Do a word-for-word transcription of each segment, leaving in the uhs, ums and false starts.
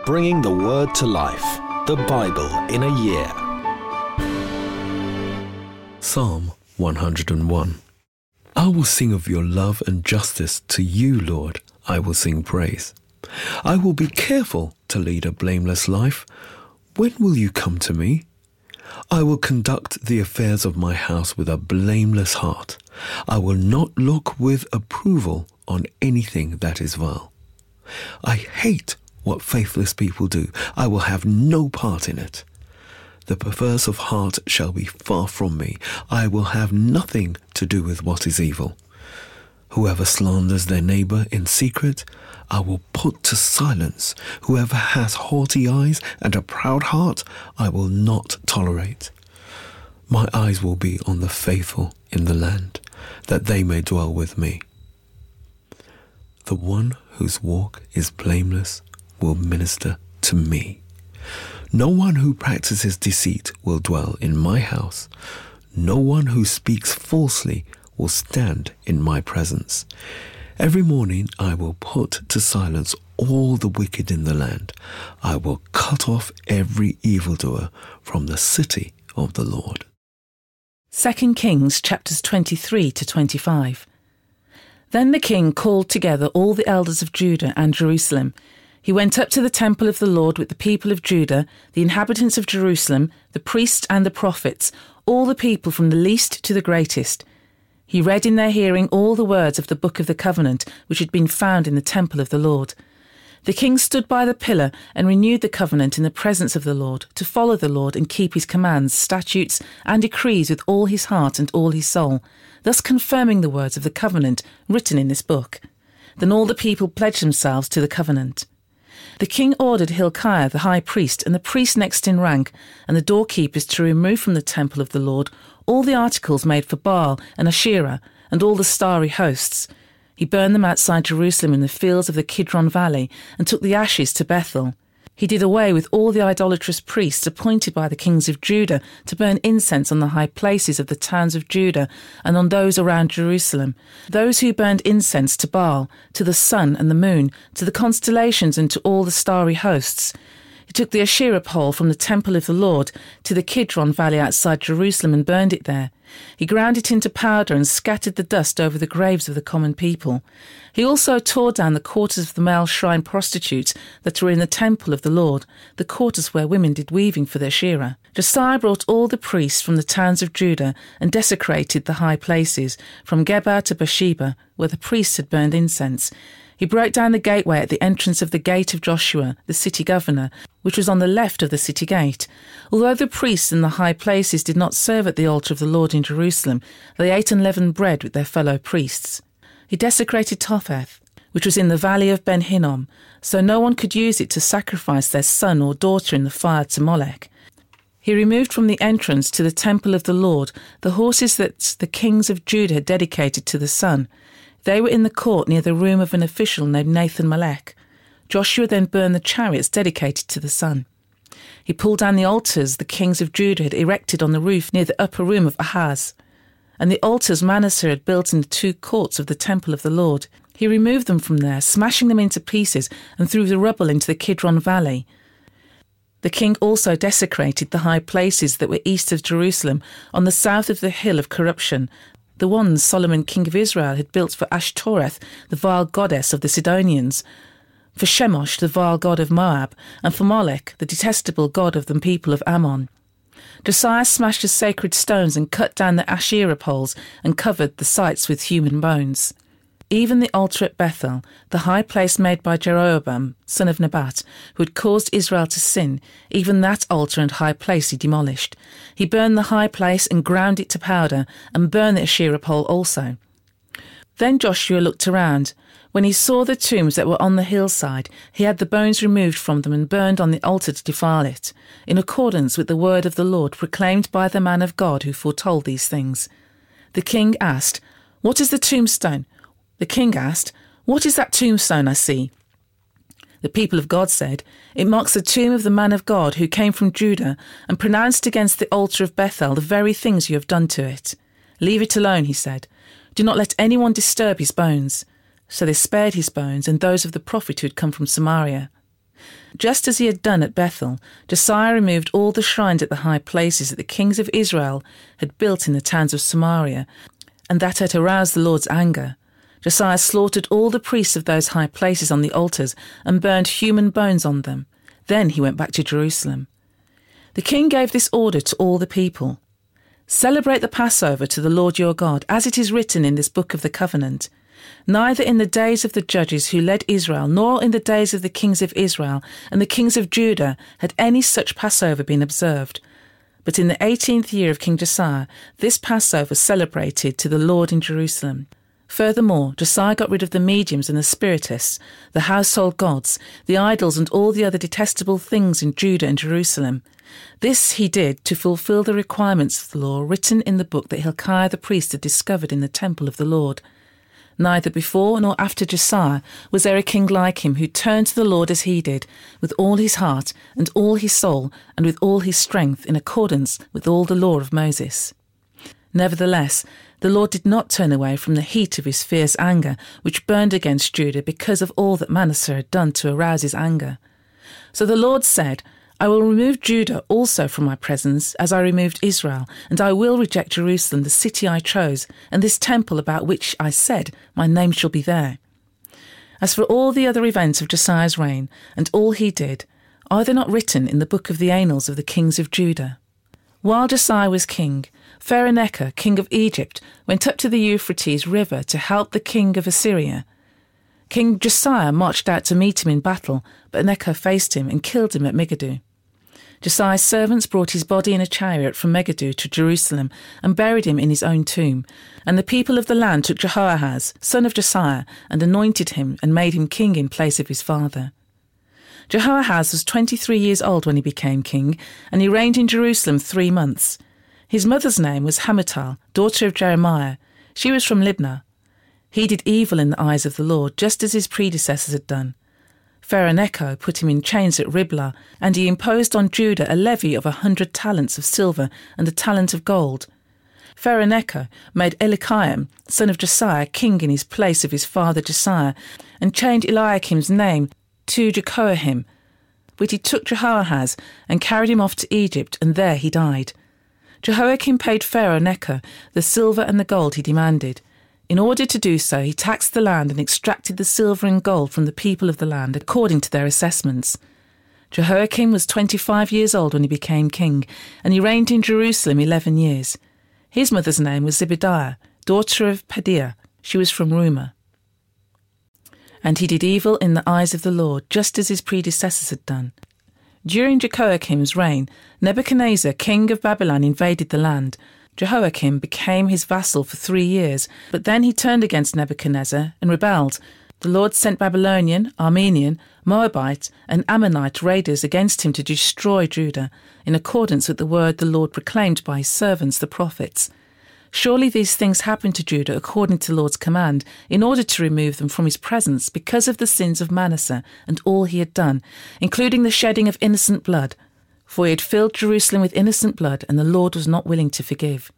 bringing the Word to life. The Bible in a year. Psalm one hundred and one. I will sing of your love and justice to you, Lord. I will sing praise. I will be careful to lead a blameless life. When will you come to me? I will conduct the affairs of my house with a blameless heart. I will not look with approval on anything that is vile. I hate what faithless people do. I will have no part in it. The perverse of heart shall be far from me. I will have nothing to do with what is evil. Whoever slanders their neighbour in secret, I will put to silence. Whoever has haughty eyes and a proud heart, I will not tolerate. My eyes will be on the faithful in the land, that they may dwell with me. The one whose walk is blameless will minister to me. No one who practices deceit will dwell in my house. No one who speaks falsely will stand in my presence. Every morning I will put to silence all the wicked in the land. I will cut off every evildoer from the city of the Lord. Second Kings chapters twenty-three to twenty-five. Then the king called together all the elders of Judah and Jerusalem. He went up to the temple of the Lord with the people of Judah, the inhabitants of Jerusalem, the priests and the prophets, all the people from the least to the greatest. He read in their hearing all the words of the book of the covenant which had been found in the temple of the Lord. The king stood by the pillar and renewed the covenant in the presence of the Lord, to follow the Lord and keep his commands, statutes and decrees with all his heart and all his soul, thus confirming the words of the covenant written in this book. Then all the people pledged themselves to the covenant. The king ordered Hilkiah the high priest and the priest next in rank and the doorkeepers to remove from the temple of the Lord all the articles made for Baal and Asherah and all the starry hosts. He burned them outside Jerusalem in the fields of the Kidron Valley and took the ashes to Bethel. He did away with all the idolatrous priests appointed by the kings of Judah to burn incense on the high places of the towns of Judah and on those around Jerusalem, those who burned incense to Baal, to the sun and the moon, to the constellations and to all the starry hosts. He took the Asherah pole from the temple of the Lord to the Kidron Valley outside Jerusalem and burned it there. He ground it into powder and scattered the dust over the graves of the common people. He also tore down the quarters of the male shrine prostitutes that were in the temple of the Lord, the quarters where women did weaving for their Asherah. Josiah brought all the priests from the towns of Judah and desecrated the high places, from Geba to Beersheba, where the priests had burned incense. He broke down the gateway at the entrance of the gate of Joshua, the city governor, which was on the left of the city gate. Although the priests in the high places did not serve at the altar of the Lord in Jerusalem, they ate unleavened bread with their fellow priests. He desecrated Topheth, which was in the valley of Ben Hinnom, so no one could use it to sacrifice their son or daughter in the fire to Molech. He removed from the entrance to the temple of the Lord the horses that the kings of Judah had dedicated to the sun. They were in the court near the room of an official named Nathan Melech. Joshua then burned the chariots dedicated to the sun. He pulled down the altars the kings of Judah had erected on the roof near the upper room of Ahaz, and the altars Manasseh had built in the two courts of the temple of the Lord. He removed them from there, smashing them into pieces, and threw the rubble into the Kidron Valley. The king also desecrated the high places that were east of Jerusalem, on the south of the hill of corruption, the ones Solomon king of Israel had built for Ashtoreth, the vile goddess of the Sidonians, for Shemosh, the vile god of Moab, and for Molech, the detestable god of the people of Ammon. Josiah smashed the sacred stones and cut down the Asherah poles and covered the sites with human bones. Even the altar at Bethel, the high place made by Jeroboam, son of Nebat, who had caused Israel to sin, even that altar and high place he demolished. He burned the high place and ground it to powder, and burned the Asherah pole also. Then Joshua looked around. When he saw the tombs that were on the hillside, he had the bones removed from them and burned on the altar to defile it, in accordance with the word of the Lord proclaimed by the man of God who foretold these things. The king asked, "What is the tombstone?" The king asked, "What is that tombstone I see?" The people of God said, "It marks the tomb of the man of God who came from Judah and pronounced against the altar of Bethel the very things you have done to it." "Leave it alone," he said. "Do not let anyone disturb his bones." So they spared his bones and those of the prophet who had come from Samaria. Just as he had done at Bethel, Josiah removed all the shrines at the high places that the kings of Israel had built in the towns of Samaria, and that had aroused the Lord's anger. Josiah slaughtered all the priests of those high places on the altars and burned human bones on them. Then he went back to Jerusalem. The king gave this order to all the people: "Celebrate the Passover to the Lord your God, as it is written in this book of the covenant. Neither in the days of the judges who led Israel, nor in the days of the kings of Israel and the kings of Judah had any such Passover been observed. But in the eighteenth year of King Josiah, this Passover was celebrated to the Lord in Jerusalem." Furthermore, Josiah got rid of the mediums and the spiritists, the household gods, the idols and all the other detestable things in Judah and Jerusalem. This he did to fulfill the requirements of the law written in the book that Hilkiah the priest had discovered in the temple of the Lord. Neither before nor after Josiah was there a king like him who turned to the Lord as he did, with all his heart and all his soul and with all his strength, in accordance with all the law of Moses. Nevertheless, the Lord did not turn away from the heat of his fierce anger, which burned against Judah because of all that Manasseh had done to arouse his anger. So the Lord said, "I will remove Judah also from my presence, as I removed Israel, and I will reject Jerusalem, the city I chose, and this temple about which I said, my name shall be there." As for all the other events of Josiah's reign, and all he did, are they not written in the book of the annals of the kings of Judah? While Josiah was king, Pharaoh-Nechoh, king of Egypt, went up to the Euphrates River to help the king of Assyria. King Josiah marched out to meet him in battle, but Nechoh faced him and killed him at Megiddo. Josiah's servants brought his body in a chariot from Megiddo to Jerusalem and buried him in his own tomb. And the people of the land took Jehoahaz, son of Josiah, and anointed him and made him king in place of his father. Jehoahaz was twenty-three years old when he became king, and he reigned in Jerusalem three months. His mother's name was Hamutal, daughter of Jeremiah. She was from Libnah. He did evil in the eyes of the Lord, just as his predecessors had done. Pharaoh-Nechoh put him in chains at Riblah, and he imposed on Judah a levy of a hundred talents of silver and a talent of gold. Pharaoh-Nechoh made Eliakim, son of Josiah, king in his place of his father Josiah, and changed Eliakim's name to Jehoiakim. But he took Jehoahaz and carried him off to Egypt, and there he died. Jehoiakim paid Pharaoh-Nechoh the silver and the gold he demanded. In order to do so, he taxed the land and extracted the silver and gold from the people of the land according to their assessments. Jehoiakim was twenty-five years old when he became king, and he reigned in Jerusalem eleven years. His mother's name was Zebediah, daughter of Pedaiah. She was from Rumah. And he did evil in the eyes of the Lord, just as his predecessors had done. During Jehoiakim's reign, Nebuchadnezzar, king of Babylon, invaded the land. Jehoiakim became his vassal for three years, but then he turned against Nebuchadnezzar and rebelled. The Lord sent Babylonian, Armenian, Moabite, and Ammonite raiders against him to destroy Judah, in accordance with the word the Lord proclaimed by his servants, the prophets. Surely these things happened to Judah according to the Lord's command, in order to remove them from his presence because of the sins of Manasseh and all he had done, including the shedding of innocent blood. For he had filled Jerusalem with innocent blood, and the Lord was not willing to forgive.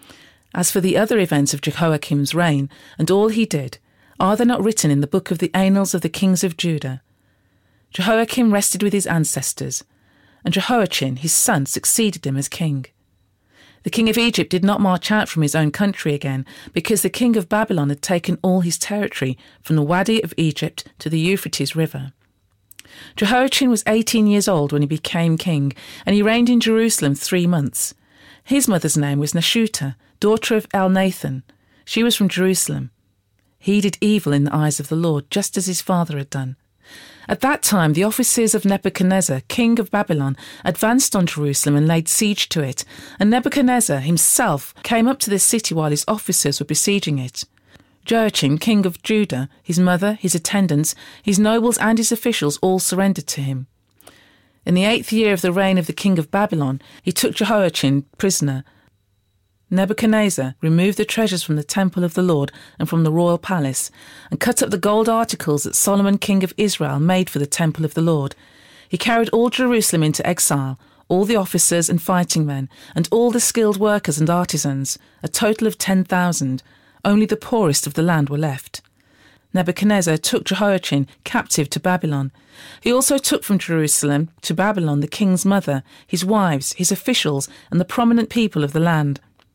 As for the other events of Jehoiakim's reign, and all he did, are they not written in the book of the annals of the kings of Judah? Jehoiakim rested with his ancestors, and Jehoiachin his son succeeded him as king. The king of Egypt did not march out from his own country again, because the king of Babylon had taken all his territory, from the Wadi of Egypt to the Euphrates River. Jehoiachin was eighteen years old when he became king, and he reigned in Jerusalem three months. His mother's name was Neshuta, daughter of Elnathan. She was from Jerusalem. He did evil in the eyes of the Lord, just as his father had done. At that time the officers of Nebuchadnezzar, king of Babylon, advanced on Jerusalem and laid siege to it, and Nebuchadnezzar himself came up to the city while his officers were besieging it. Joachim, king of Judah, his mother, his attendants, his nobles and his officials all surrendered to him. In the eighth year of the reign of the king of Babylon, he took Jehoiachin prisoner. Nebuchadnezzar removed the treasures from the temple of the Lord and from the royal palace, and cut up the gold articles that Solomon king of Israel made for the temple of the Lord. He carried all Jerusalem into exile, all the officers and fighting men, and all the skilled workers and artisans, a total of ten thousand. Only the poorest of the land were left. Nebuchadnezzar took Jehoiachin captive to Babylon. He also took from Jerusalem to Babylon the king's mother, his wives, his officials, and the prominent people of the land.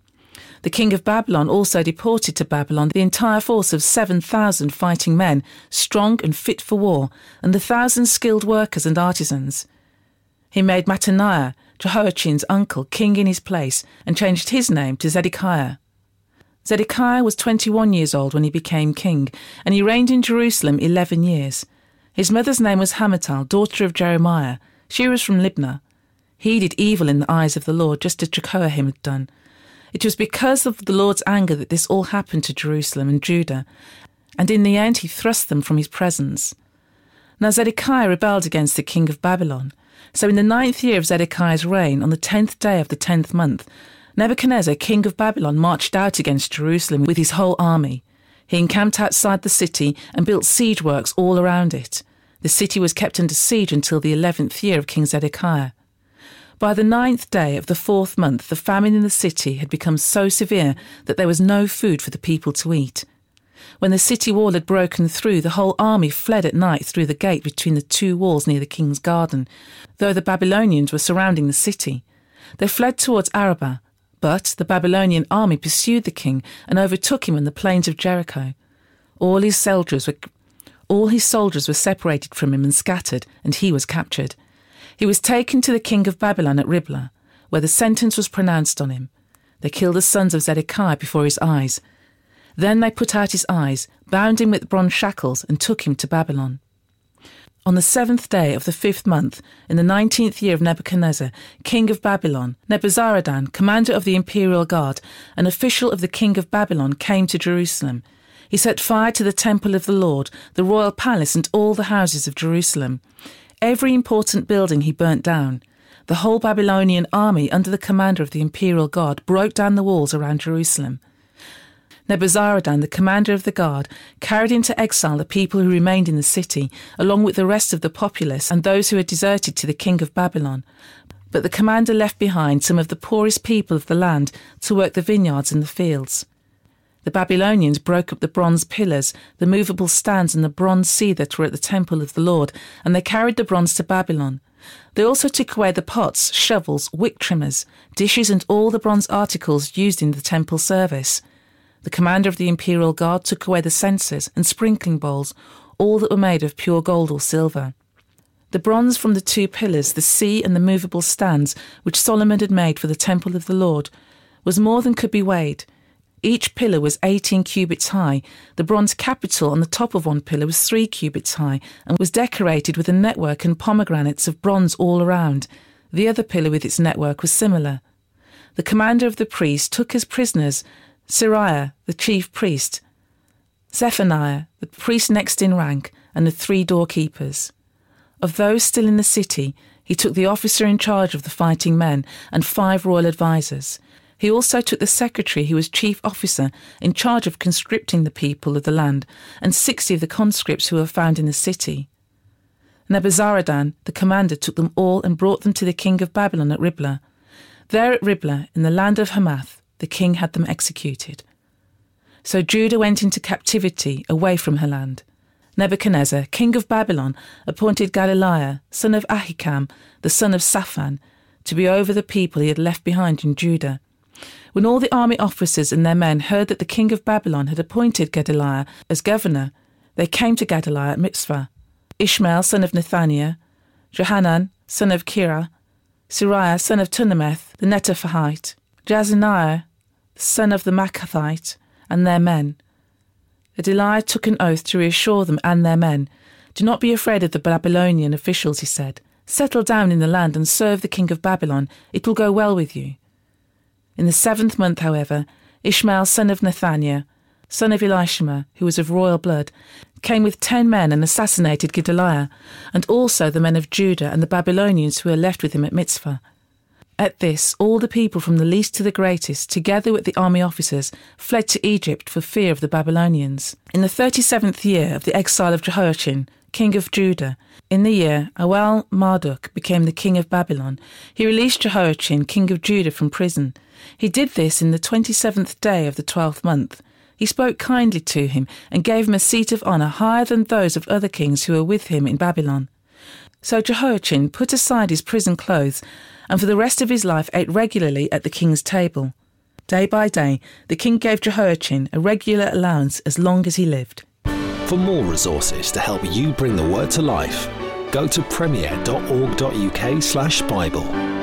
The king of Babylon also deported to Babylon the entire force of seven thousand fighting men, strong and fit for war, and the thousand skilled workers and artisans. He made Mattaniah, Jehoiachin's uncle, king in his place, and changed his name to Zedekiah. Zedekiah was twenty-one years old when he became king, and he reigned in Jerusalem eleven years. His mother's name was Hamutal, daughter of Jeremiah. She was from Libnah. He did evil in the eyes of the Lord, just as Jehoiakim had done. It was because of the Lord's anger that this all happened to Jerusalem and Judah, and in the end he thrust them from his presence. Now Zedekiah rebelled against the king of Babylon. So in the ninth year of Zedekiah's reign, on the tenth day of the tenth month, Nebuchadnezzar, king of Babylon, marched out against Jerusalem with his whole army. He encamped outside the city and built siege works all around it. The city was kept under siege until the eleventh year of King Zedekiah. By the ninth day of the fourth month, the famine in the city had become so severe that there was no food for the people to eat. When the city wall had broken through, the whole army fled at night through the gate between the two walls near the king's garden, though the Babylonians were surrounding the city. They fled towards Arabah. But the Babylonian army pursued the king and overtook him on the plains of Jericho. All his soldiers were, all his soldiers were separated from him and scattered, and he was captured. He was taken to the king of Babylon at Riblah, where the sentence was pronounced on him. They killed the sons of Zedekiah before his eyes. Then they put out his eyes, bound him with bronze shackles, and took him to Babylon. On the seventh day of the fifth month, in the nineteenth year of Nebuchadnezzar, king of Babylon, Nebuzaradan, commander of the imperial guard, an official of the king of Babylon, came to Jerusalem. He set fire to the temple of the Lord, the royal palace, and all the houses of Jerusalem. Every important building he burnt down. The whole Babylonian army, under the commander of the imperial guard, broke down the walls around Jerusalem. Nebuzaradan, the commander of the guard, carried into exile the people who remained in the city, along with the rest of the populace and those who had deserted to the king of Babylon. But the commander left behind some of the poorest people of the land to work the vineyards and the fields. The Babylonians broke up the bronze pillars, the movable stands, and the bronze sea that were at the temple of the Lord, and they carried the bronze to Babylon. They also took away the pots, shovels, wick trimmers, dishes, and all the bronze articles used in the temple service. The commander of the imperial guard took away the censers and sprinkling bowls, all that were made of pure gold or silver. The bronze from the two pillars, the sea and the movable stands, which Solomon had made for the temple of the Lord, was more than could be weighed. Each pillar was eighteen cubits high. The bronze capital on the top of one pillar was three cubits high and was decorated with a network and pomegranates of bronze all around. The other pillar with its network was similar. The commander of the priests took as prisoners Sariah, the chief priest, Zephaniah, the priest next in rank, and the three doorkeepers. Of those still in the city, he took the officer in charge of the fighting men and five royal advisers. He also took the secretary, who was chief officer, in charge of conscripting the people of the land, and sixty of the conscripts who were found in the city. Nebuzaradan, the commander, took them all and brought them to the king of Babylon at Riblah. There at Riblah, in the land of Hamath, the king had them executed. So Judah went into captivity away from her land. Nebuchadnezzar, king of Babylon, appointed Gedaliah, son of Ahikam, the son of Shaphan, to be over the people he had left behind in Judah. When all the army officers and their men heard that the king of Babylon had appointed Gedaliah as governor, they came to Gedaliah at Mitzvah. Ishmael, son of Nethaniah, Johanan, son of Kirah, Sariah, son of Tunameth, the Netophathite, Jazaniah, son of the Machathite, and their men. Gedaliah took an oath to reassure them and their men. Do not be afraid of the Babylonian officials, he said. Settle down in the land and serve the king of Babylon. It will go well with you. In the seventh month, however, Ishmael, son of Nethaniah, son of Elishama, who was of royal blood, came with ten men and assassinated Gedaliah, and also the men of Judah and the Babylonians who were left with him at Mitzvah. At this, all the people from the least to the greatest, together with the army officers, fled to Egypt for fear of the Babylonians. In the thirty-seventh year of the exile of Jehoiachin, king of Judah, in the year Awel Marduk became the king of Babylon, he released Jehoiachin, king of Judah, from prison. He did this in the twenty-seventh day of the twelfth month. He spoke kindly to him and gave him a seat of honour higher than those of other kings who were with him in Babylon. So Jehoiachin put aside his prison clothes and for the rest of his life ate regularly at the king's table. Day by day, the king gave Jehoiachin a regular allowance as long as he lived. For more resources to help you bring the word to life, go to premier.org.uk slash Bible.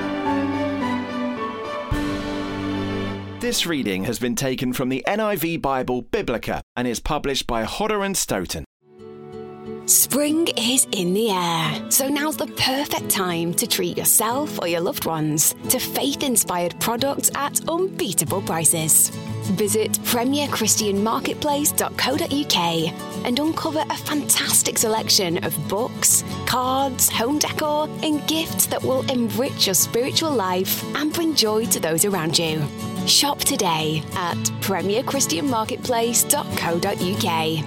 This reading has been taken from the N I V Bible Biblica and is published by Hodder and Stoughton. Spring is in the air, so now's the perfect time to treat yourself or your loved ones to faith-inspired products at unbeatable prices. Visit premier christian marketplace dot co dot uk and uncover a fantastic selection of books, cards, home decor and gifts that will enrich your spiritual life and bring joy to those around you. Shop today at premier christian marketplace dot co dot uk.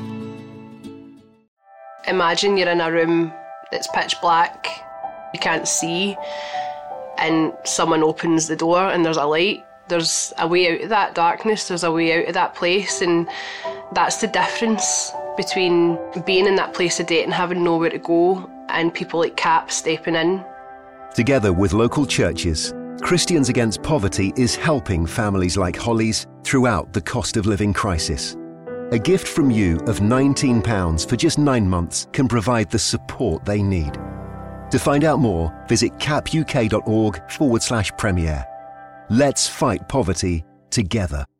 Imagine you're in a room that's pitch black, you can't see, and someone opens the door and there's a light. There's a way out of that darkness, there's a way out of that place, and that's the difference between being in that place of debt and having nowhere to go and people like CAP stepping in. Together with local churches, Christians Against Poverty is helping families like Holly's throughout the cost of living crisis. A gift from you of nineteen pounds for just nine months can provide the support they need. To find out more, visit capuk.org forward slash premier. Let's fight poverty together.